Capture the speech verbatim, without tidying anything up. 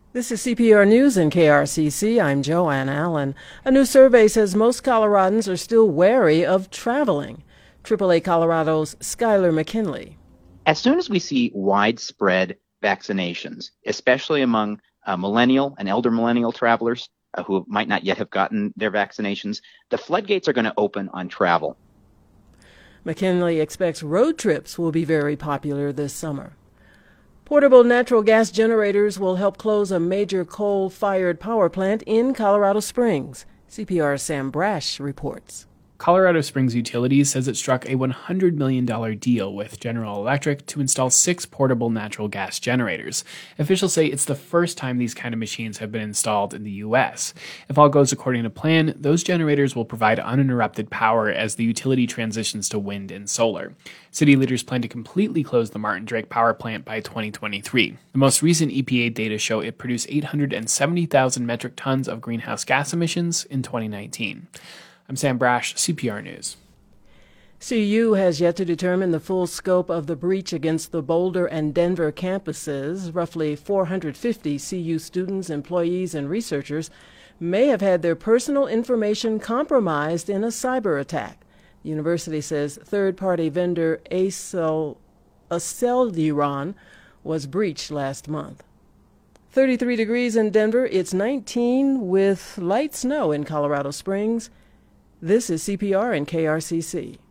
This is C P R News and K R C C. I'm Joanne Allen. A new survey says most Coloradans are still wary of traveling. triple A Colorado's Skylar McKinley. As soon as we see widespread vaccinations, especially among uh, millennial and elder millennial travelers uh, who might not yet have gotten their vaccinations, the floodgates are going to open on travel. McKinley expects road trips will be very popular this summer. Portable natural gas generators will help close a major coal-fired power plant in Colorado Springs. C P R's Sam Brash reports. Colorado Springs Utilities says it struck a one hundred million dollars deal with General Electric to install six portable natural gas generators. Officials say it's the first time these kind of machines have been installed in the U S. If all goes according to plan, those generators will provide uninterrupted power as the utility transitions to wind and solar. City leaders plan to completely close the Martin Drake power plant by twenty twenty-three. The most recent E P A data show it produced eight hundred seventy thousand metric tons of greenhouse gas emissions in twenty nineteen. I'm Sam Brash, C P R News. C U has yet to determine the full scope of the breach against the Boulder and Denver campuses. Roughly four hundred fifty C U students, employees, and researchers may have had their personal information compromised in a cyber attack. The university says third-party vendor Acel, Accelderon was breached last month. thirty-three degrees in Denver. It's nineteen with light snow in Colorado Springs. This is C P R and K R C C.